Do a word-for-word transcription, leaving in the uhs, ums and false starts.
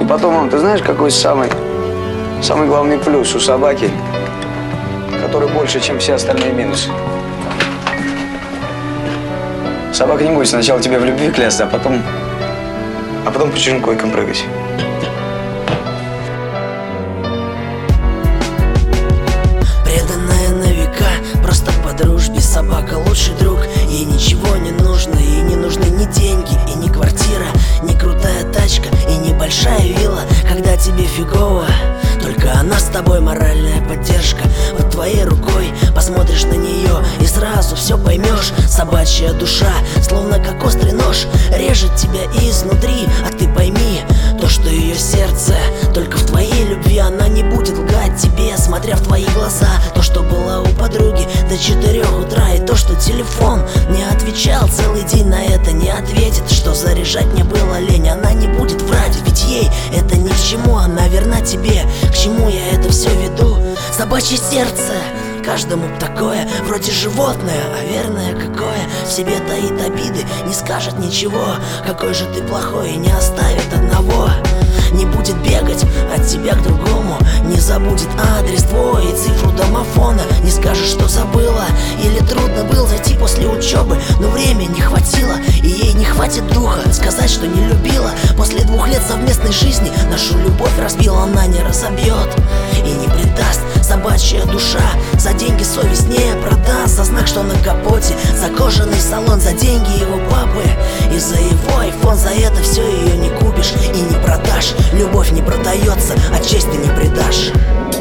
потом, ты знаешь, какой самый, самый главный плюс у собаки, который больше, чем все остальные минусы? Собака не будет сначала тебе в любви клясться, а потом, а потом по чужим койкам прыгать. Преданная на века, просто по дружбе. Собака лучший друг, ей ничего не нужно. Ей не нужны ни деньги, и ни квартира, ни крутая тачка, и небольшая вилла. Когда тебе фигово, только она с тобой, моральная поддержка. Вот твоей рукой посмотришь на нее и сразу все поймешь. Собачья душа, словно как острый нож, режет тебя изнутри. А ты пойми, то, что ее сердце только в твоей любви. Она не будет лгать тебе, смотря в твои глаза. То, что было у подруги до четырех утра, и то, что телефон не отвечал целый день, на это не ответит. Что заряжать мне было лень, она не будет врать, ведь ей это ни к чему. Она верна тебе, к чему я это все веду? Собачье сердце, каждому такое, вроде животное, а верное какое. В себе таит обиды, не скажет ничего. Какой же ты плохой, и не оставит одного. Не будет бегать от тебя к другому, не забудет адрес твой и цифру домофона. Не скажешь, что забыла, или трудно было зайти после учебы, но времени не хватило, и ей не хватит духа сказать, что не любила. После двух лет совместной жизни нашу любовь разбила, она не разобьет и не предаст. Собачья душа за деньги совесть не продаст. За знак, что на капоте, за кожаный салон, за деньги его папы и за его айфон. За это все ее не купишь и не продашь. Любовь не продается, а честь ты не предашь.